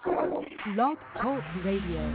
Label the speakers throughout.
Speaker 1: Blog Talk Radio.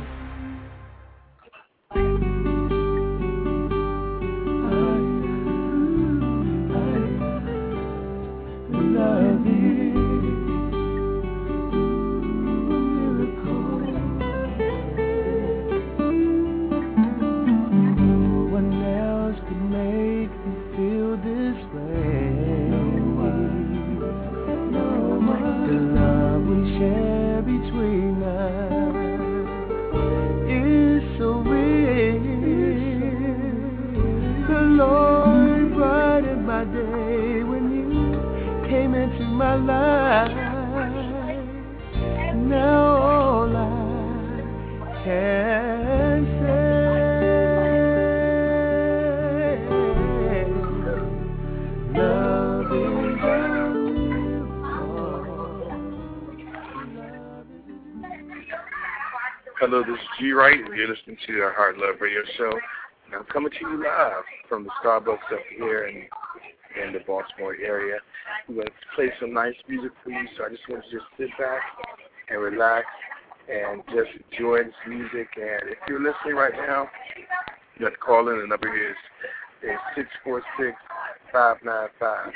Speaker 2: Hello, this is G Wright. You're listening to our Heart Love Radio Show. And I'm coming to you live from the Starbucks up here in the Baltimore area. We're going to play some nice music for you, so I just want you to just sit back and relax and just enjoy this music. And if you're listening right now, you have to call in. The number here is 646-595-4311.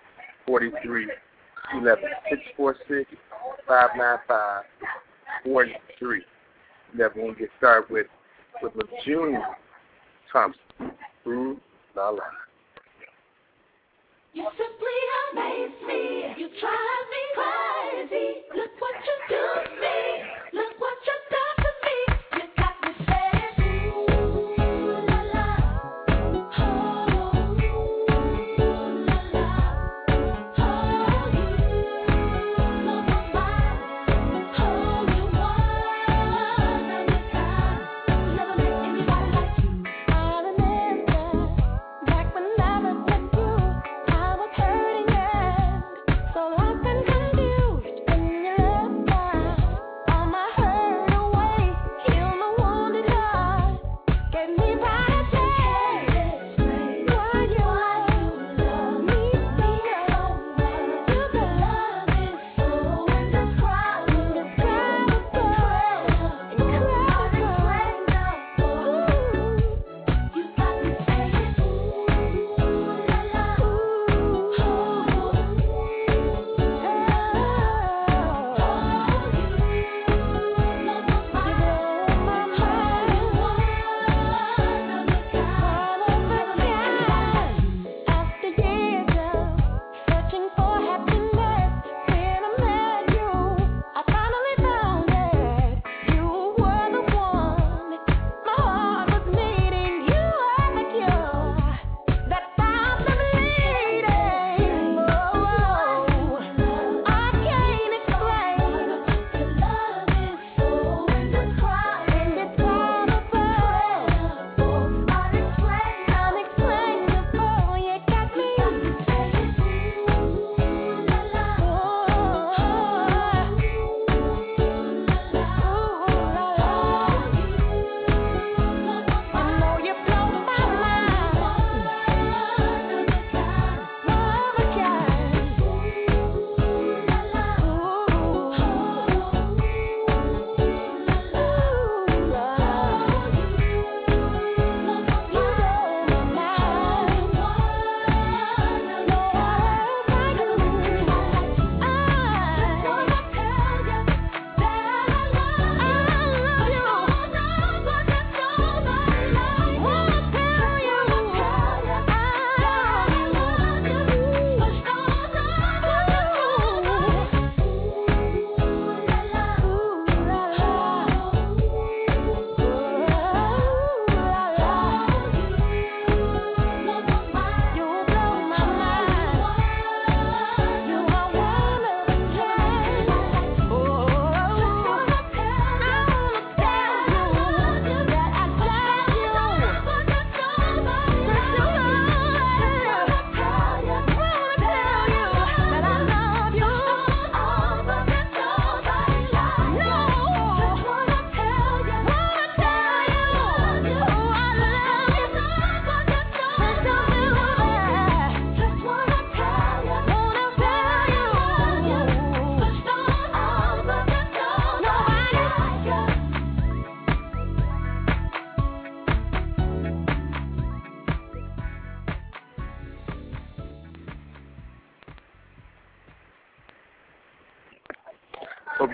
Speaker 2: 646-595-4311. That we're going to get started with June Thompson. Ooh la la.
Speaker 3: You simply amaze me. You drive me crazy. Look what you do to me. Look what you done to me. You got me saying ooh la la. Oh, ooh la la. Oh, you blow my mind. Oh, you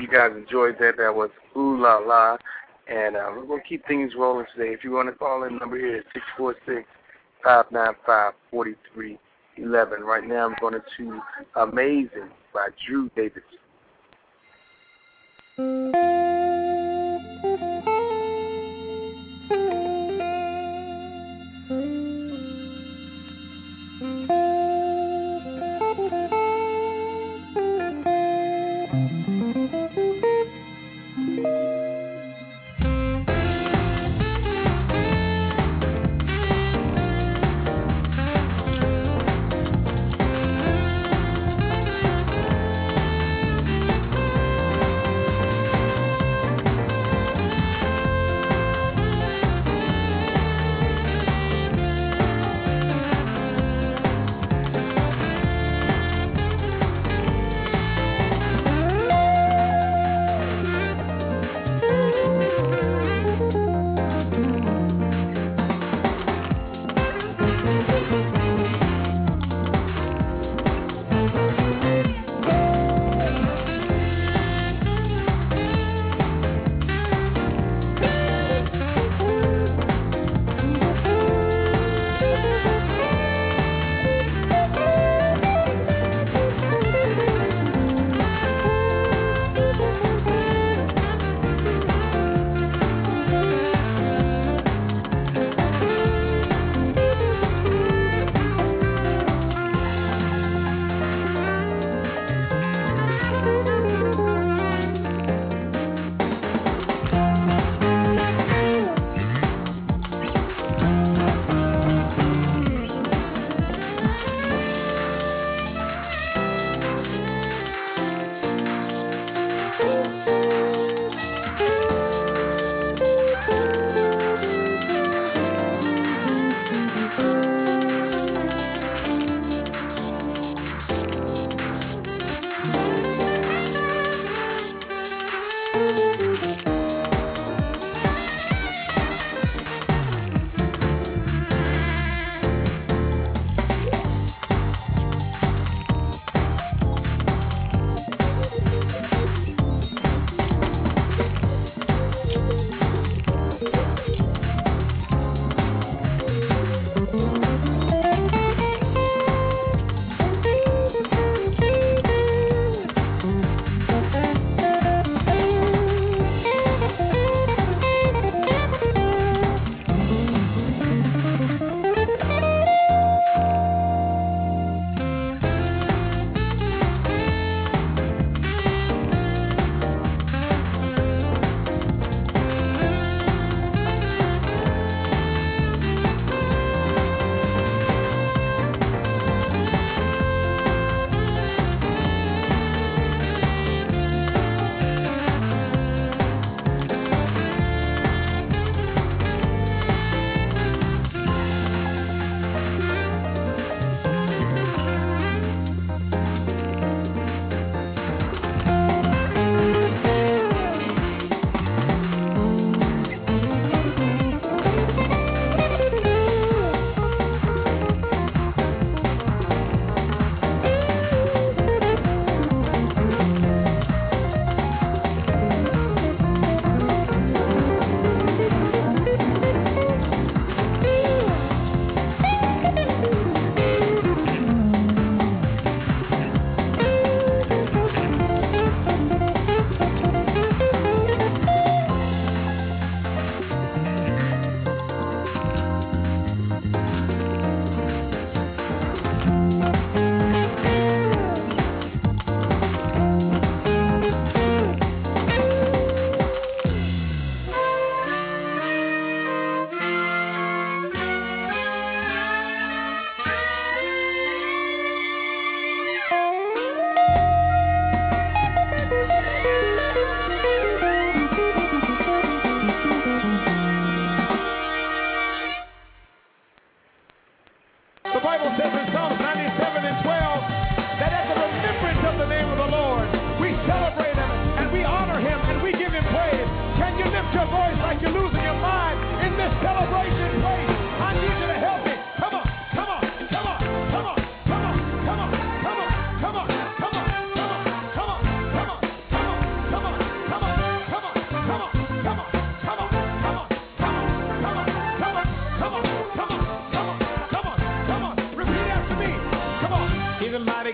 Speaker 2: you guys enjoyed that. That was Ooh La La. And we're going to keep things rolling today. If you want to call in, number here is 646-595-4311. Right now I'm going to Amazing by Drew Davidson.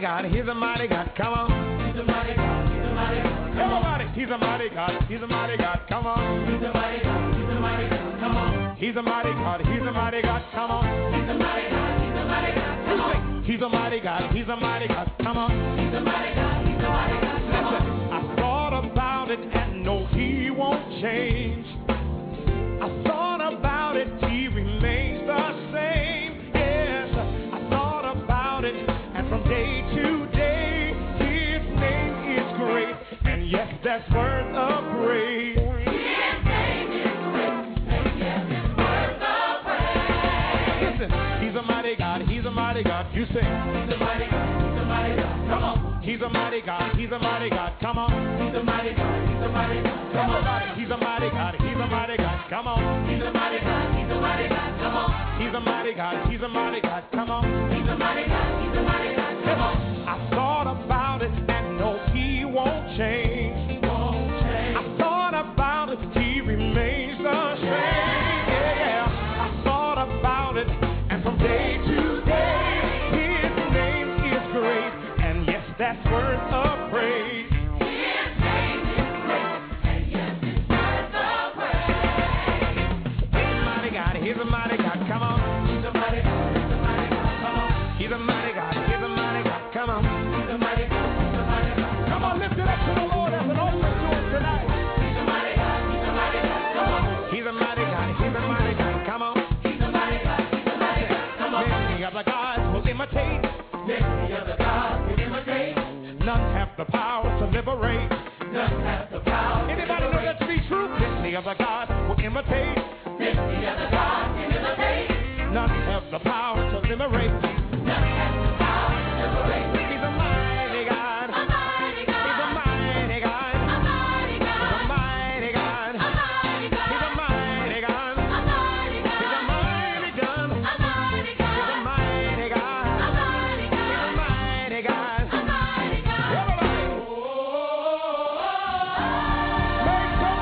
Speaker 4: God, he's a mighty God, come on. He's a mighty God, he's a mighty God, come on. Everybody, he's a mighty God, he's a mighty God, come on. He's a mighty God, he's a mighty God, come on. He's a mighty God, he's a mighty God, come on. He's a mighty God, he's a mighty God, come on. He's a mighty God, he's a mighty God, come on. He's a mighty God, he's a mighty God, come on. Listen, I thought about it and no, he won't change. I thought about it, he remains the same. Yes, I thought about it, and from day to day, his name is great, and yes, that's worth of praise. His name is great, and yes, it's worth of praise. Listen, he's a mighty God, he's a mighty God. You sing. He's a mighty God, he's a mighty God. Come on. He's a mighty God, he's a mighty God. Come on. He's a mighty God, he's a mighty God. Come on. He's a mighty God, he's a mighty God. Come on. He's a mighty God, he's a mighty God. Come on. He's a mighty God, he's a mighty God. Come on. He's a mighty God, he's a mighty God. Come on. I thought about it and no, he won't change. I thought about it, he remains the same. Yeah. I thought about it, and from day to day, his name is great, and yes, that's worth of praise. His name is great, and yes, it's worth of praise. He's a mighty God, he's a mighty God, come on. He's a mighty God, he's a mighty God, come on. He's a mighty God, he's a mighty God, come on. He's a mighty God, he's a mighty God. Come on, lift it up to the Lord as an offering to him tonight. He's a mighty God, he's a mighty God, come on. He's a mighty God, he's a mighty God, come on. He's a mighty God, he's a mighty God, come on. Many other gods will imitate. Many other gods will imitate. None have the power to liberate. None have the power. Anybody know that to be true? Many other gods will imitate. Many other gods will imitate. None have the power to liberate. None have the power to liberate. He's a mighty God. A mighty God. He's a mighty God. A mighty God. He's a mighty God. A mighty God. He's a mighty God. A mighty God. He's a mighty God. A mighty God. He's a mighty God. A mighty God. He's a mighty God. A mighty God. Everybody. Make some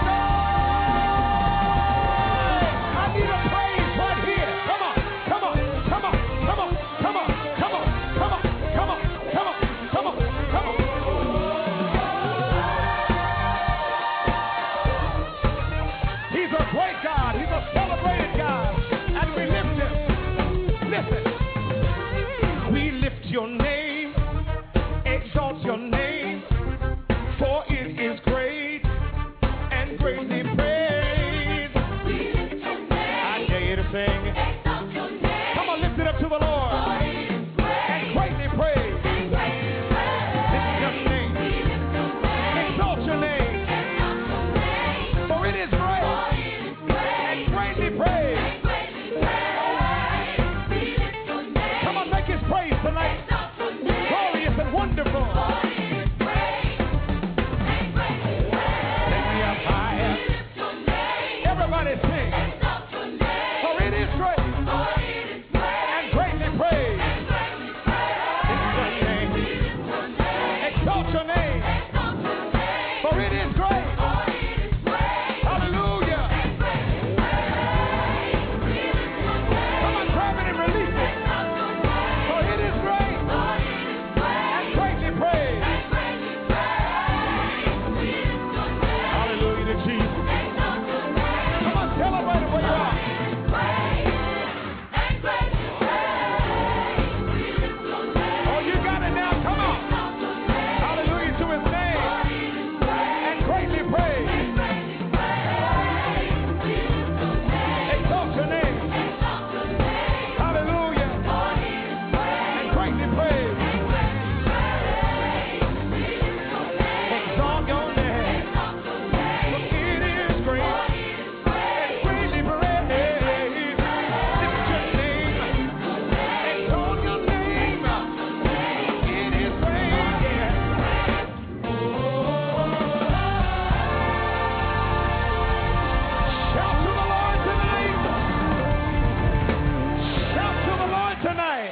Speaker 4: noise. I need a praise right here. Come on. Come on. Come on. Come on. Come on. Come on. Come on. Come on. Come on. Come on. Come on. He's a great God. He's a celebrated God. And we lift him. Listen. We lift your name. Exalt your name. For it is great and greatly praised. We lift your name. I dare you to sing. Exalt your name. Come on, lift it up to the Lord. For it is great and greatly praised. And greatly praised. Lift your name. We lift your name. Exalt your name. Exalt your name. For it is great. For it is great and greatly praised. And greatly praised. We lift your name. Come on, make his praise tonight. Exalt your name. Glorious and wonderful. For it is great and greatly praised. Take me up higher. We lift your name. Everybody sing. Exalt your name. For it is great. For it is great and greatly praised. And greatly praised. Lift your name. We lift your name. Exalt your name. Exalt your name. For it is great. For it is great. Hallelujah. And greatly praised. We lift your name. Come on, grab it and release it. Exalt your name. For it is great. For it is great and greatly praised. And greatly praised. We lift your name. Hallelujah to Jesus. Exalt your name. Come on, celebrate it where you are. And greatly praised. We lift your name. Oh, you got it now. Come on. Exalt your name. Hallelujah to his name. For it is great and greatly praised. And greatly praised. We lift your name. Exalt your name. Exalt your name. Hallelujah. For it is great and greatly praised. And greatly praised. We lift your name. Exalt your name. Exalt your name. For it is great. For it is great and greatly praised. Lift your name. Exalt your name. It is great. Yeah. Shout to the Lord tonight. Shout to the Lord tonight.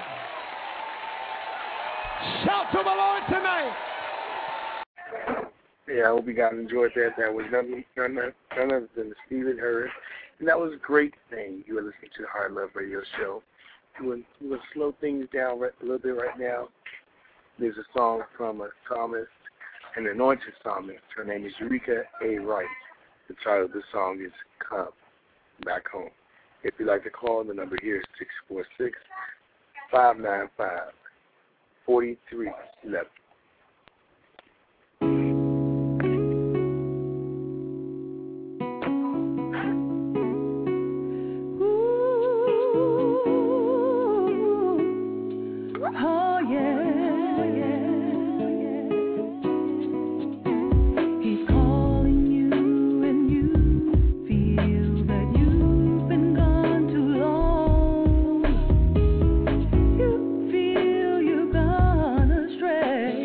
Speaker 4: Shout to the Lord tonight.
Speaker 2: Yeah, I hope you guys enjoyed that. That was none other than Stephen Harris. And that was a great thing. You were listening to the Hard Love Radio Show. We're going to slow things down a little bit right now. There's a song from a psalmist, an anointed psalmist. Her name is Eureka A. Wright. The title of the song is Come Back Home. If you'd like to call, the number here is 646-595-4311.
Speaker 3: Stray.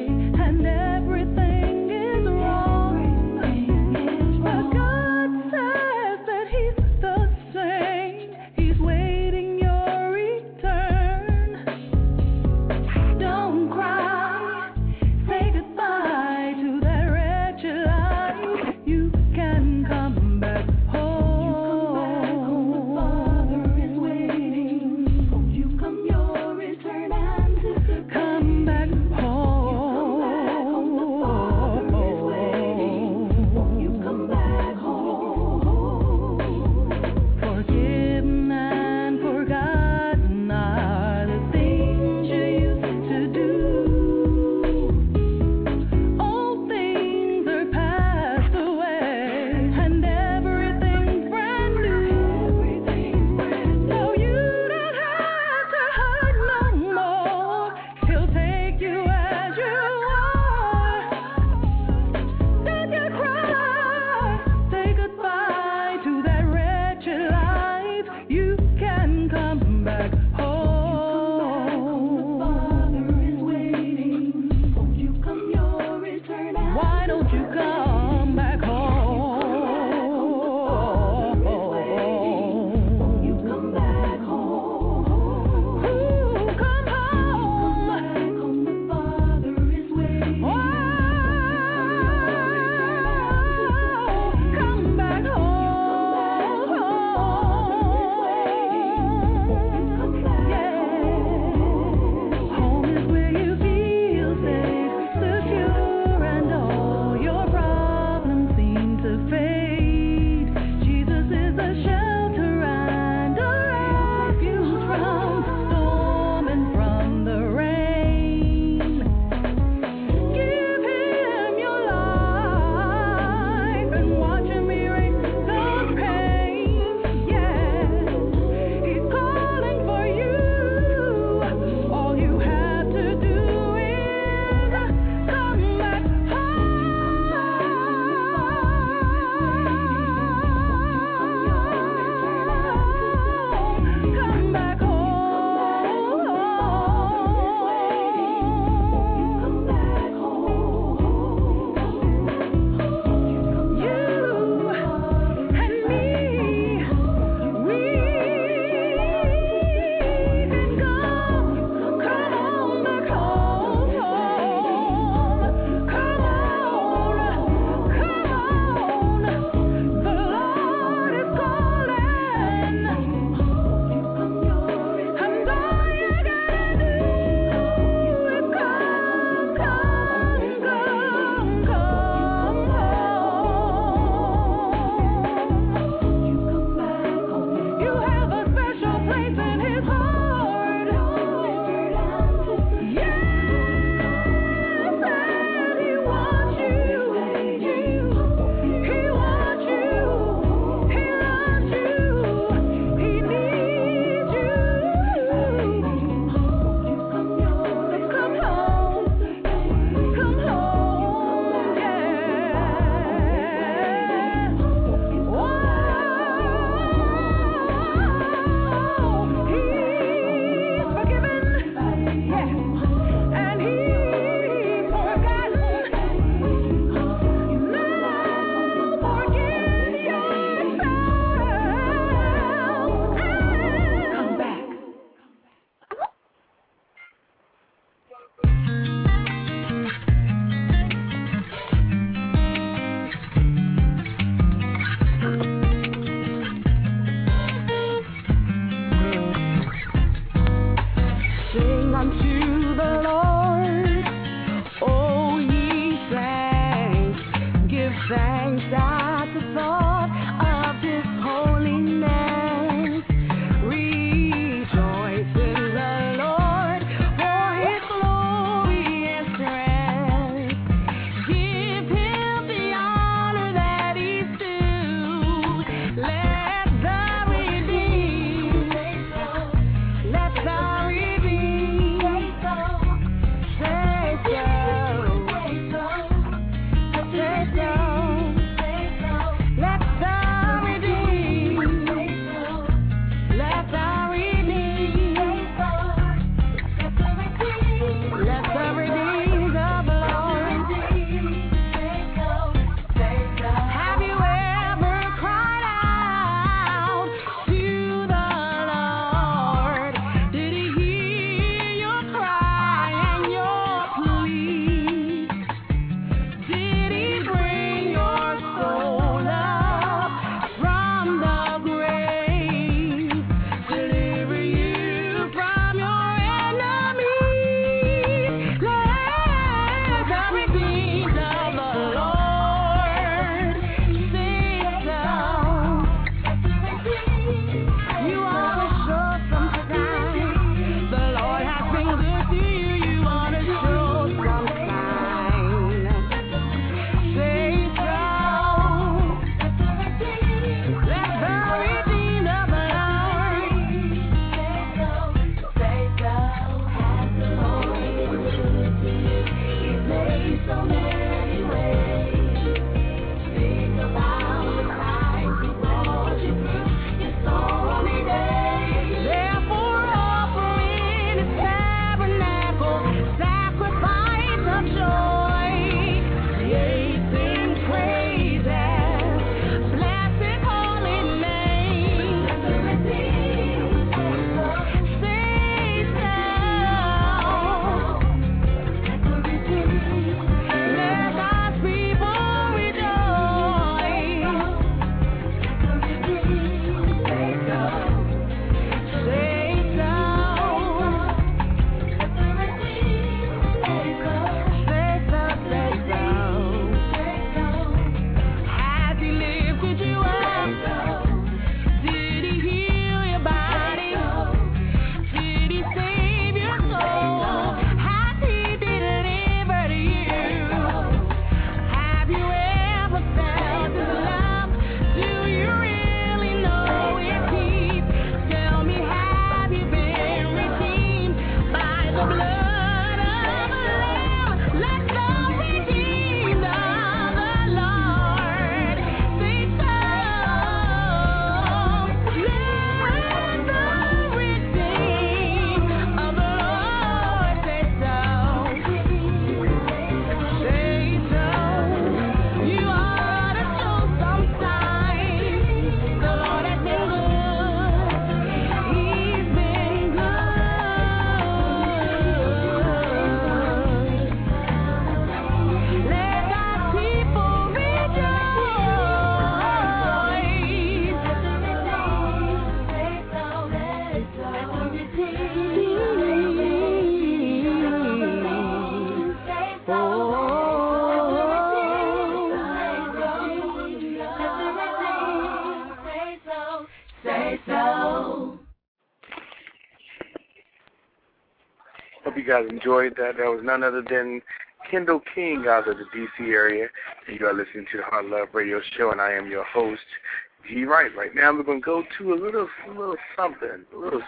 Speaker 2: you guys enjoyed that. That was none other than Kendall King out of the D.C. area. And you are listening to the Heart Love Radio Show, and I am your host, G. Wright. Right now we're going to go to a little something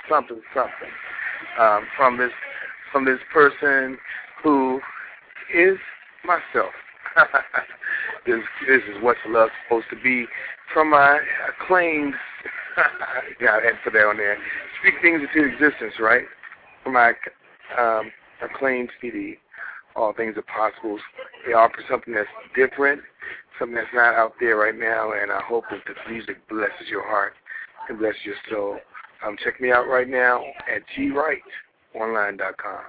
Speaker 2: from this person who is myself. This is what love's supposed to be from my acclaimed, yeah, I had to put that on there, Speak Things Into Existence, right? From my acclaimed CD, All Things Are Possible. They offer something that's different, something that's not out there right now, and I hope that the music blesses your heart and blesses your soul. Check me out right now at gwrightonline.com.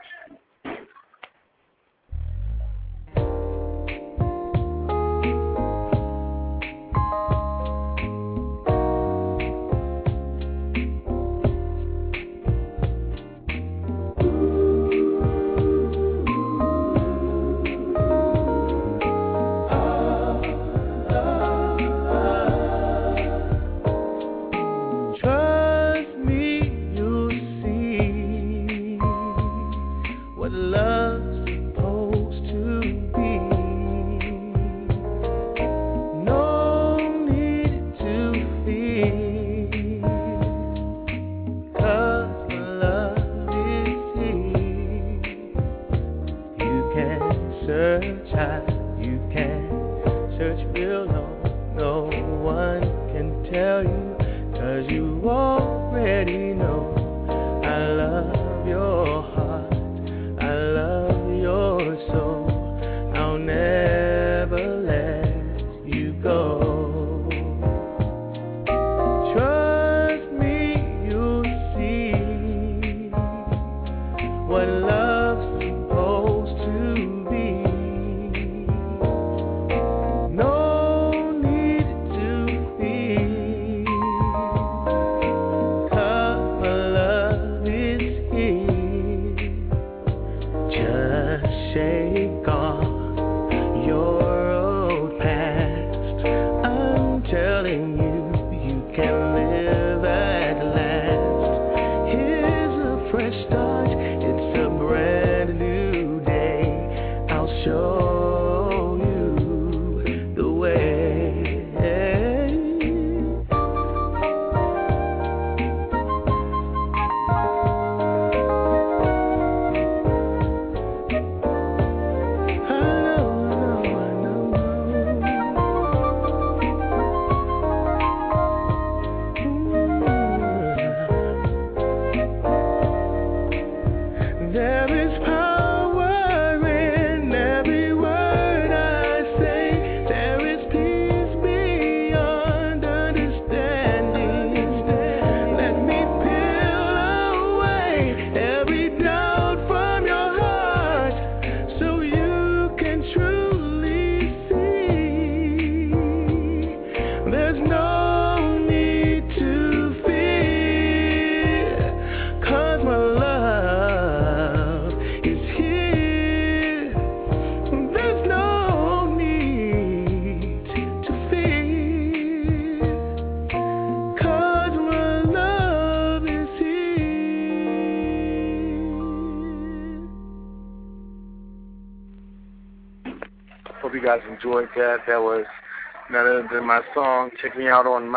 Speaker 2: Enjoyed that. That was none other than my song. Check me out on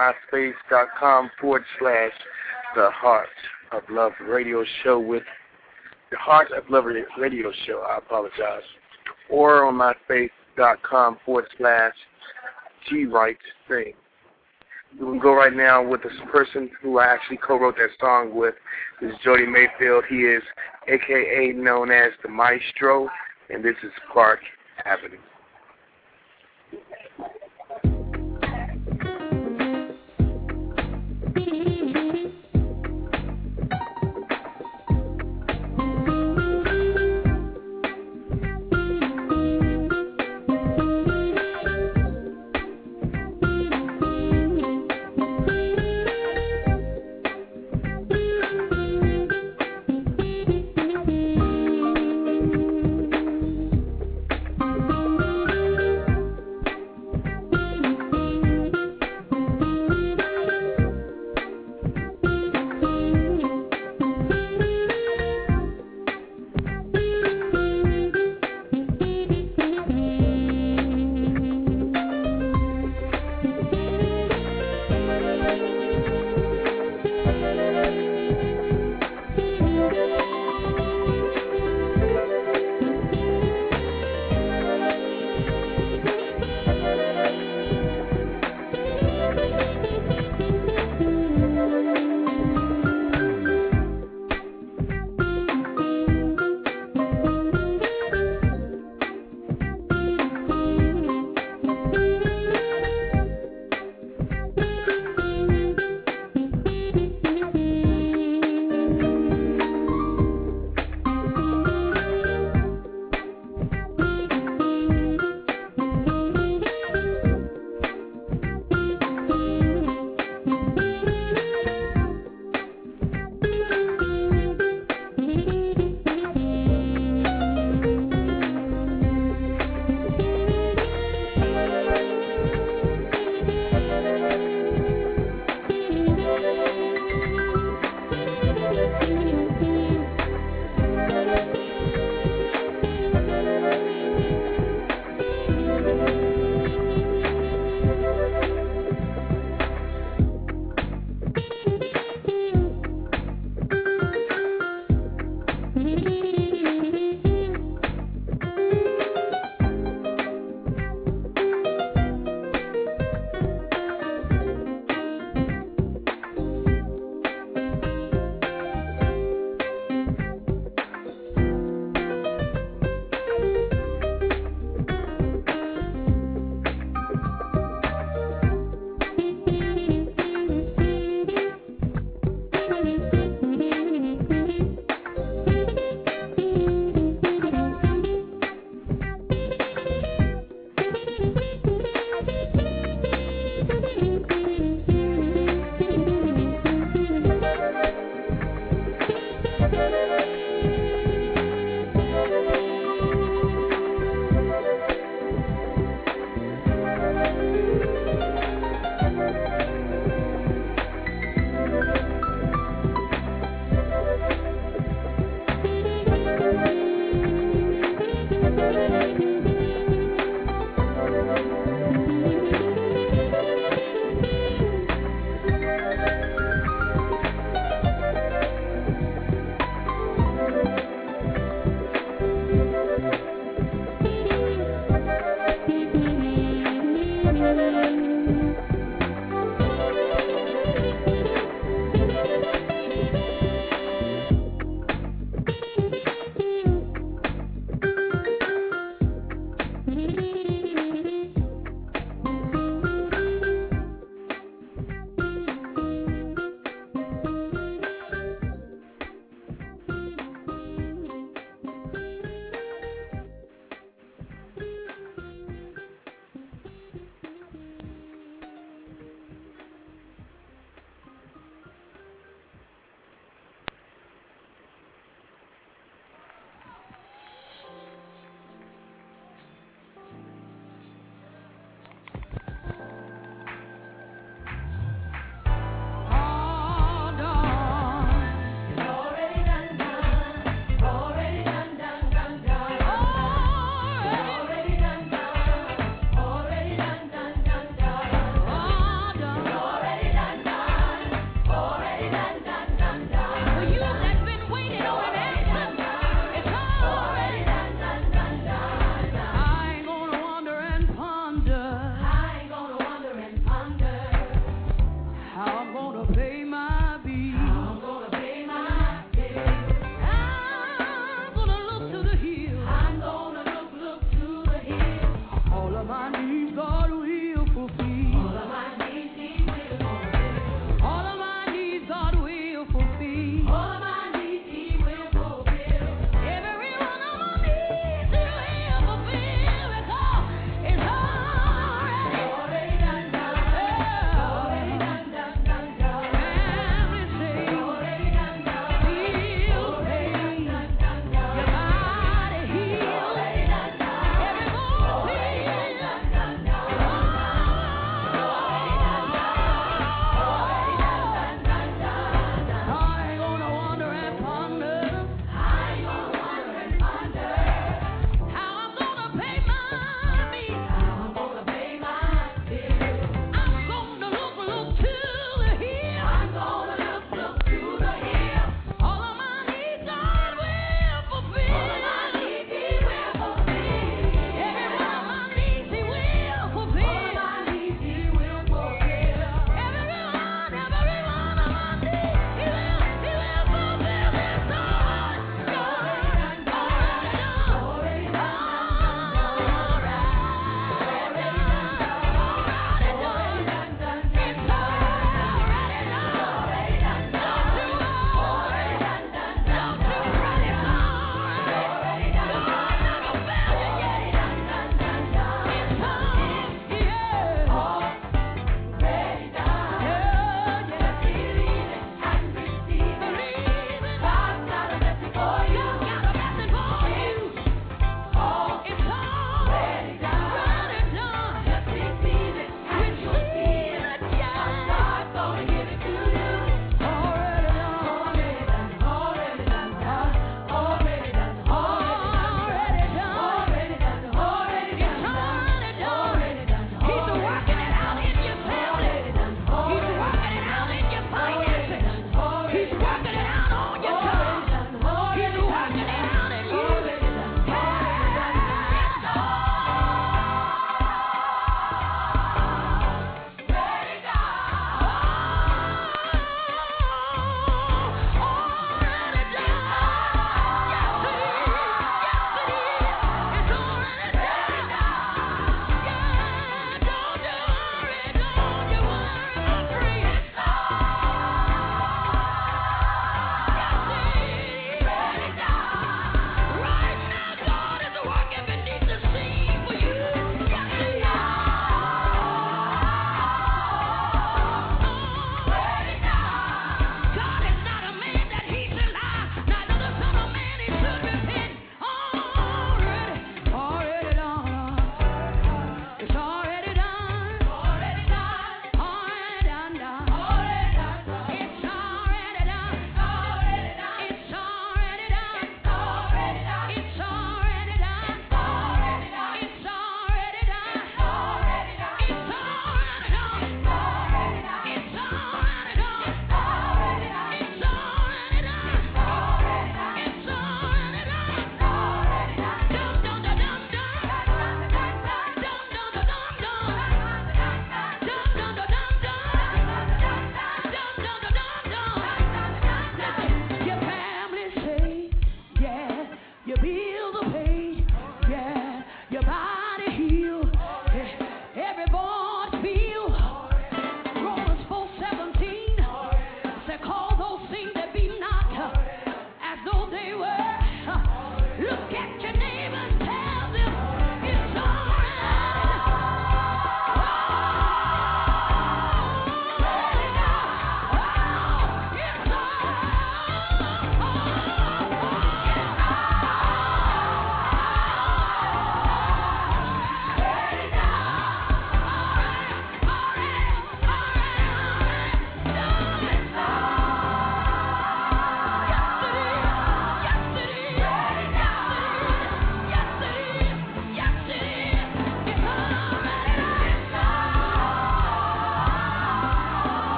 Speaker 2: myspace.com/The Heart of Love Radio Show with The Heart of Love Radio Show. I apologize. Or on myspace.com/GWrightSing. We can go right now with this person who I actually co-wrote that song with. This is Jody Mayfield. He is a.k.a. known as the Maestro, and this is Park Avenue.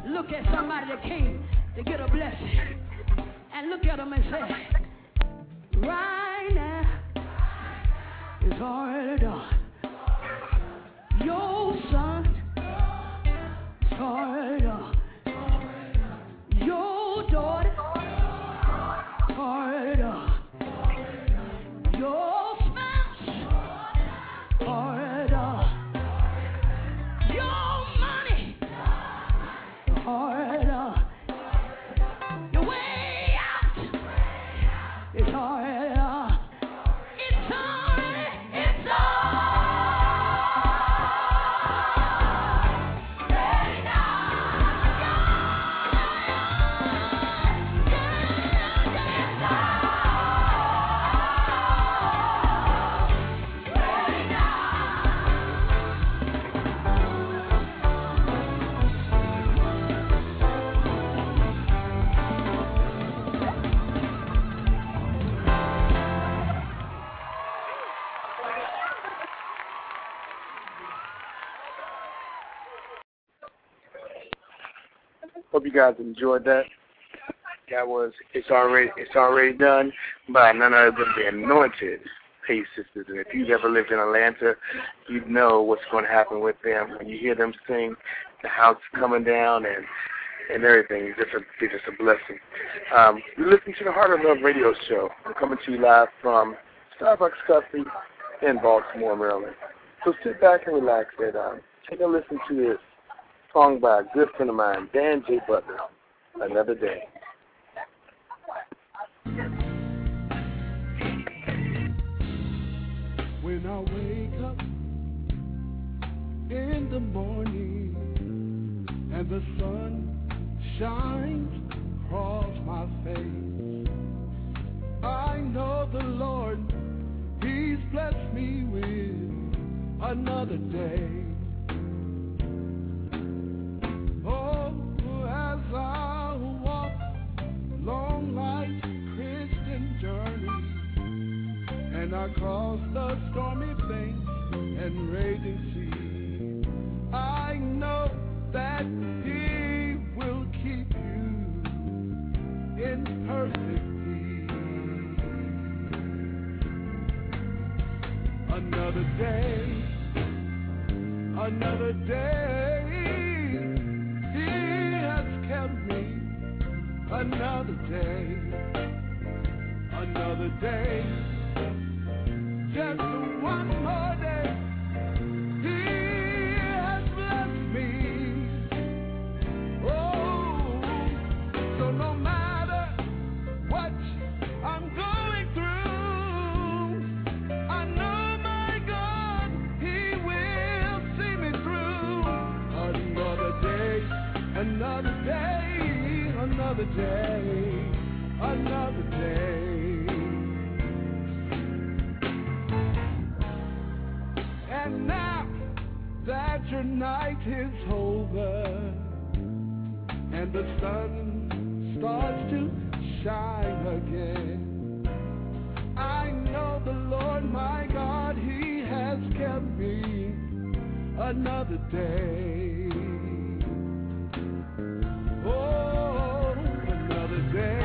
Speaker 5: Look at somebody that came to get a blessing and look at them and say, right now, it's already done. Your son is already done. Your daughter is already done. Your spouse is already done. Your money is already done. Your way out is already done. It's already done.
Speaker 2: Hope you guys enjoyed that. That was It's Already Done by none other than the Anointed Pace Sisters. And if you've ever lived in Atlanta, you know what's going to happen with them. When you hear them sing, the house coming down and everything, it's just a blessing. You're listening to the Heart of Love radio show. I'm coming to you live from Starbucks Coffee in Baltimore, Maryland. So sit back and relax and take a listen to this song by a good friend of mine, Dan J. Butler, Another Day.
Speaker 6: When I wake up in the morning and the sun shines across my face, I know the Lord, He's blessed me with another day. Oh, as I walk long life's Christian journey, and I cross the stormy banks and raging sea, I know that He will keep you in perfect peace. Another day, another day. Another day, another day, just one more day. He has blessed me. Oh, so no matter what I'm going through, I know my God, He will see me through. Another day, another day. Another day, another day. And now that your night is over and the sun starts to shine again, I know the Lord my God, He has kept me another day. Oh, another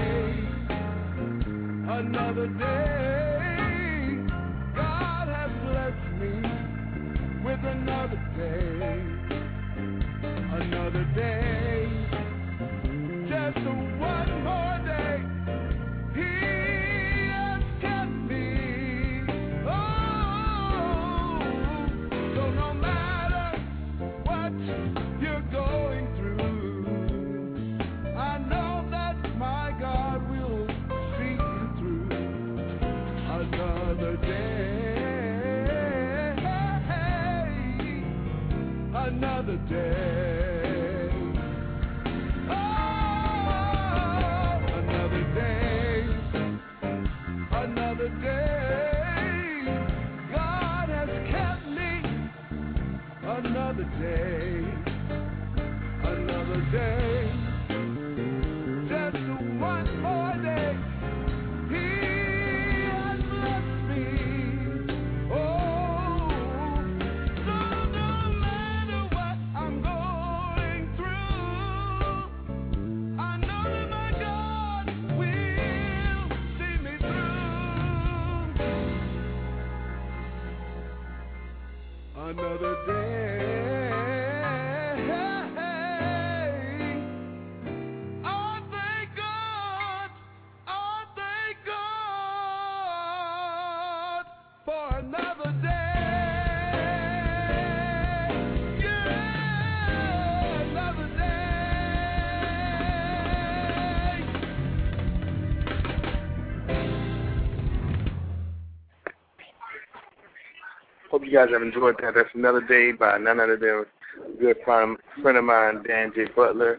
Speaker 6: day, God has blessed me with another day, just one more day. He has kept me. Oh, so no matter what you're going through, I know that my God will see you through. Another day, another day. Oh, another day, another day. God has kept me. Another day, another day. Just one more day. He has blessed me. Oh, so no matter what I'm going through,
Speaker 2: Hope you guys have enjoyed that. That's Another Day by none other than a good friend of mine, Dan J. Butler.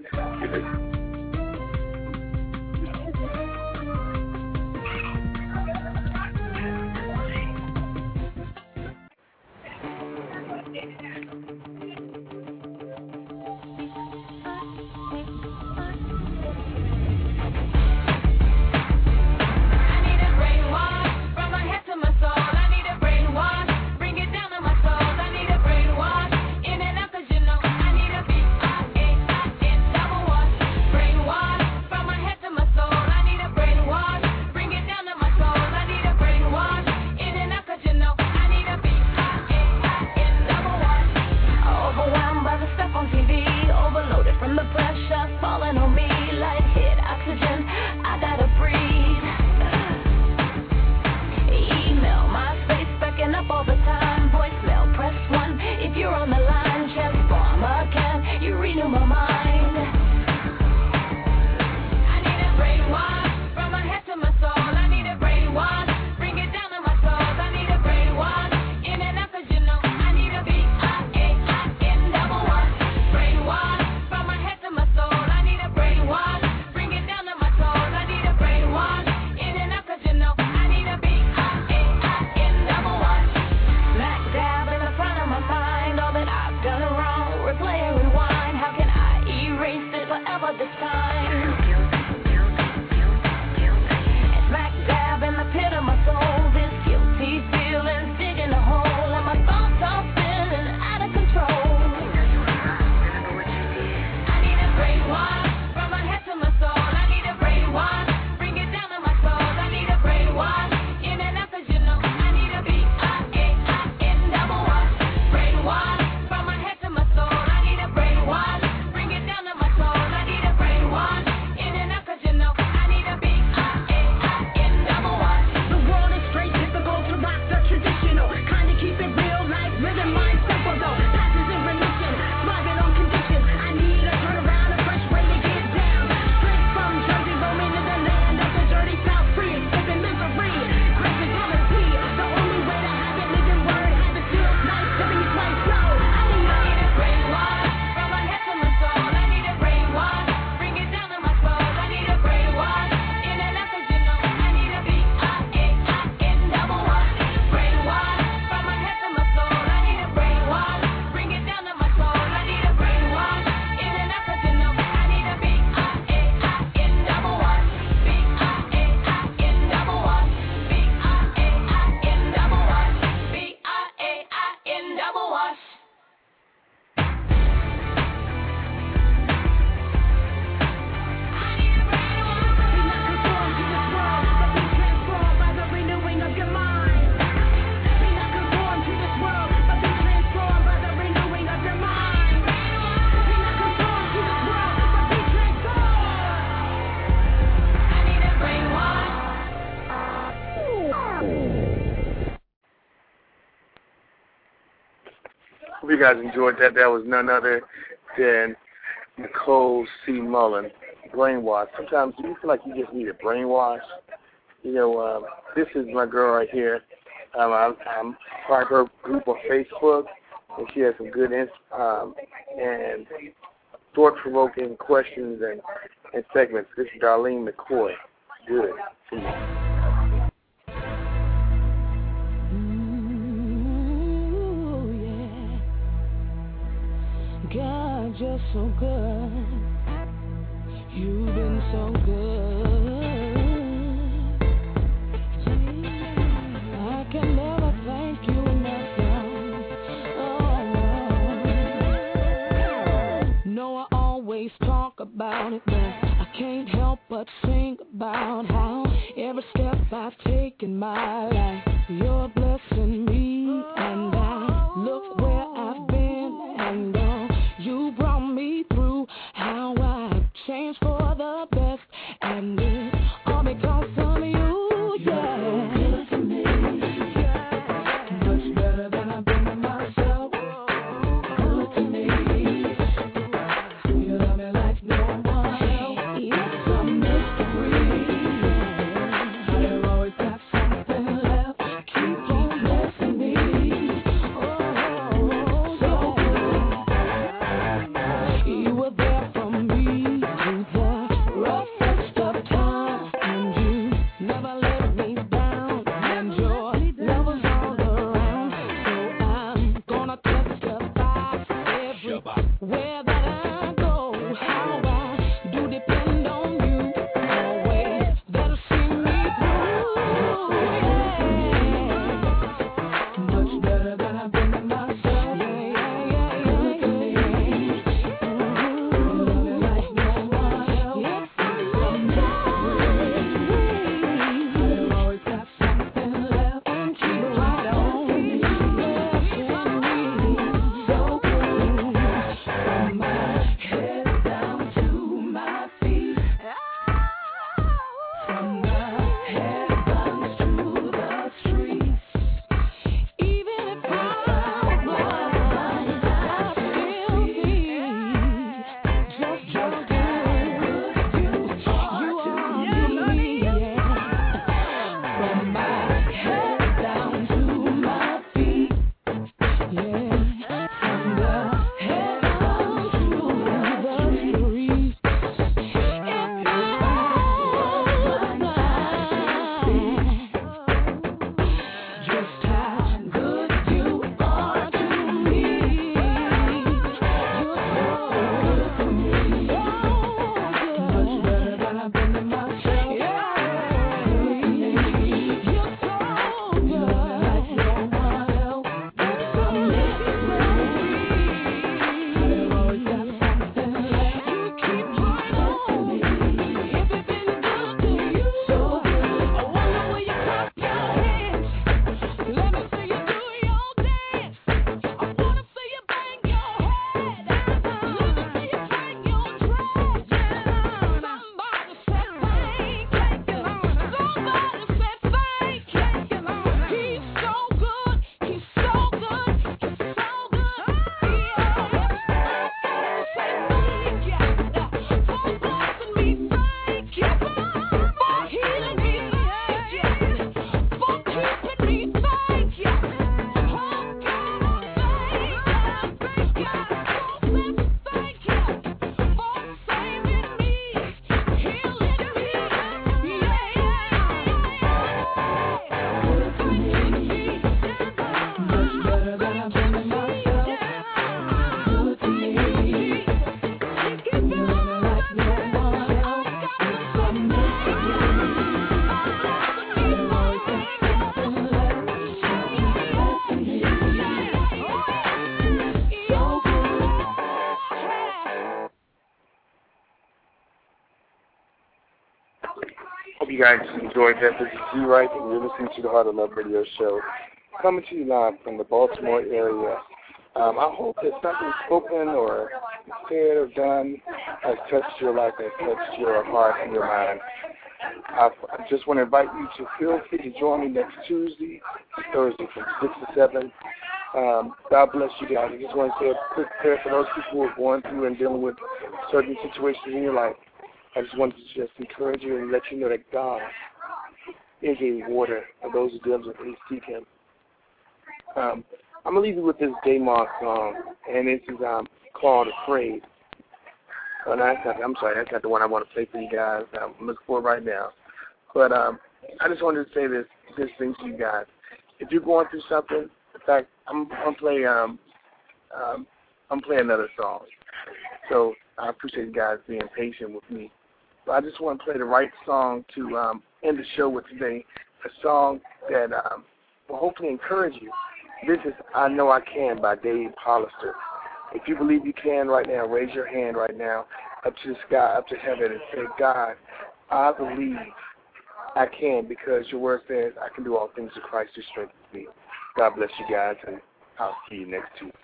Speaker 2: Hope you guys enjoyed that. That was none other than Nicole C. Mullen, Brainwash. Sometimes do you feel like you just need a brainwash? You know, this is my girl right here. I'm part of her group on Facebook, and she has some good and thought-provoking questions and segments. This is Darlene McCoy. Good.
Speaker 5: God, you're so good. You've been so good. I can never thank you enough. Oh, no, I always talk about it, but I can't help but sing about how every step I've taken in my life, you're blessing me, and I look where I've been, and you brought me through, how I've changed for the best, and it's all because of you, yeah. Good to me, yeah. Much better than I've been to myself. Good to me. You love me like no one else. It's a mystery. You always got something left. Keep on blessing me.
Speaker 2: Hope you guys enjoyed that. This is G Wright, and you're listening to the Heart of Love Radio Show, coming to you live from the Baltimore area. I hope that something spoken or said or done has touched your life, has touched your heart and your mind. I just want to invite you to feel free to join me next Tuesday and Thursday from 6 to 7. God bless you guys. I just want to say a quick prayer for those people who are going through and dealing with certain situations in your life. I just wanted to just encourage you and let you know that God is a rewarder of those who diligently seek Him. I'm going to leave you with this J-Moss song, and this is called Afraid. Oh, no, that's not the one I want to play for you guys. I'm looking for it right now. But I just wanted to say this thing to you guys. If you're going through something, in fact, I'm playing another song. So I appreciate you guys being patient with me. But I just want to play the right song to end the show with today, a song that will hopefully encourage you. This is I Know I Can by Dave Hollister. If you believe you can right now, raise your hand right now up to the sky, up to heaven, and say, God, I believe I can, because your word says I can do all things through Christ who strengthens me. God bless you guys, and I'll see you next Tuesday.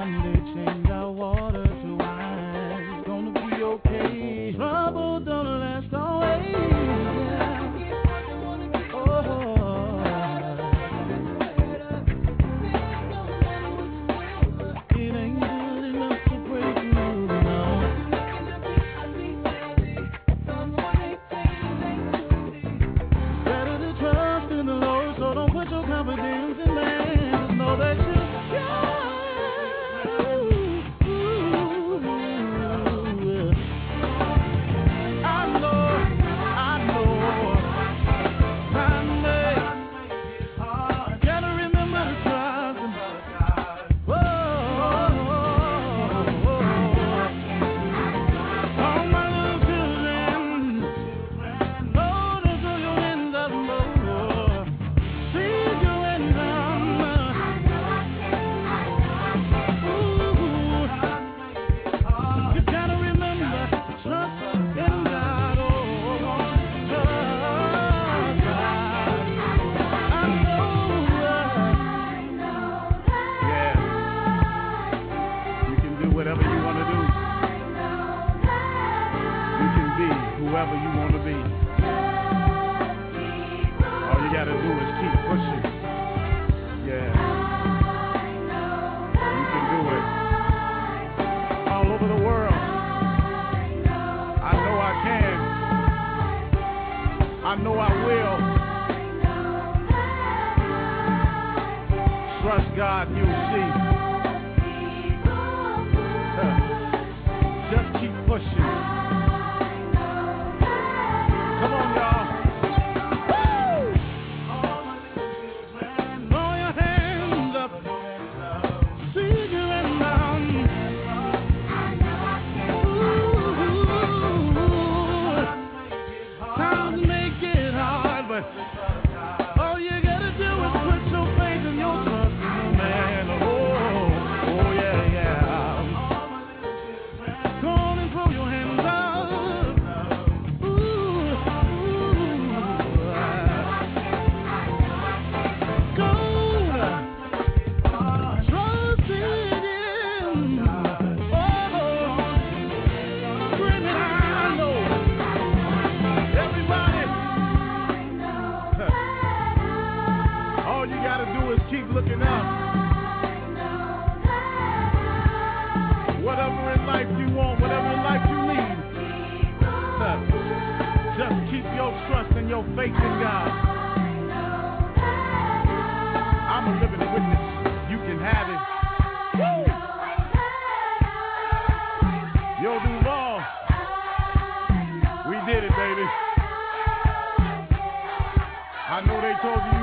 Speaker 4: one day change our water to wine. It's gonna be okay. Trouble don't last always. Yeah. Oh. It ain't good enough to break through, no. Better to trust in the Lord, so don't put your confidence in man. Just know that you whoever you want to be. All you got to do is keep pushing. Yeah. You can do it. All over the world. I know I can. I know I will. Trust God, you'll see. Just keep pushing. Come on, y'all. Woo! Throw your hands up. See you and down. Times make it hard, but all you gotta do is put your faith and your trust in the man. Oh, yeah, yeah. Go on and throw your hands up. Keep looking up. Whatever in life you want, whatever in life you need, just keep your trust and your faith in God. I'm a living witness. You can have it. Woo! Yo, Duval, we did it, baby. I know they told you